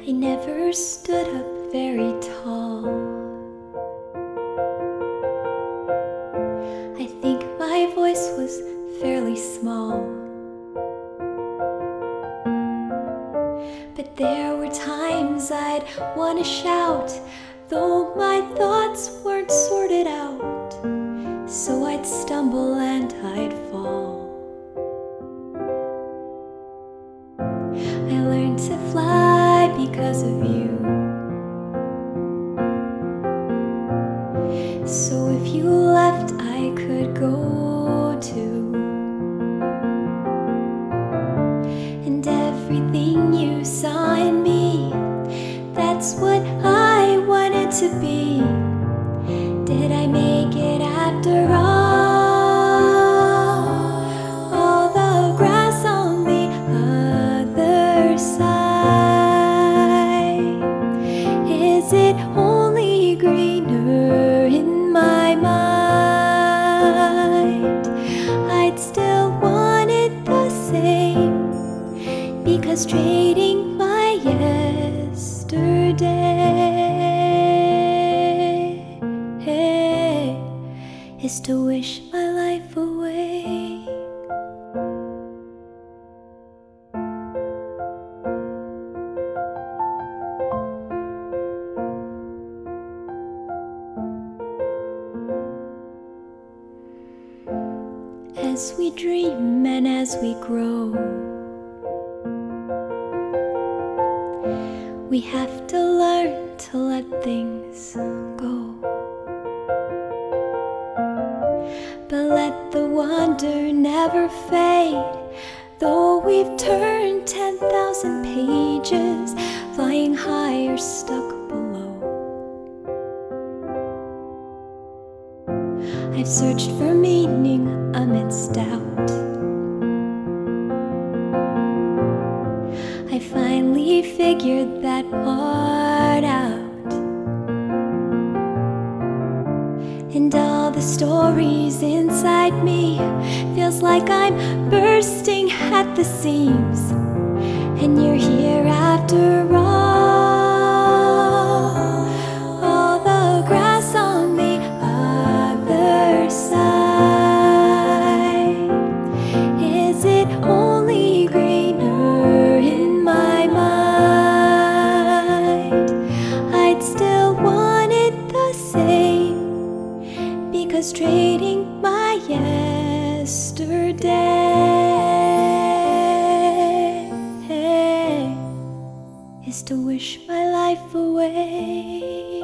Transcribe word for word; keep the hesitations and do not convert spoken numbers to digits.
I never stood up very tall. I think my voice was fairly small. But there were times I'd want to shout, though my thoughts weren't sorted out. So I'd stumble and I'd fall. I learned to fly because of you. So if you left, I could go too. And everything you saw in me, that's what I wanted to be. Did I make it after all? All the grass on the other side, is it only greener in my mind? I'd still want it the same, because trading my yesterday is to wish my life away. As we dream and as we grow, we have to learn to let things go. But let the wonder never fade, though we've turned ten thousand pages, flying high or stuck below. I've searched for meaning amidst doubt. I finally figured that part out. And all the stories inside me feels like I'm bursting at the seams. And you're here after all. All the grass on the other side, is it only greener in my mind? I'd still want it the same, because trading my yesterday is to wish my life away.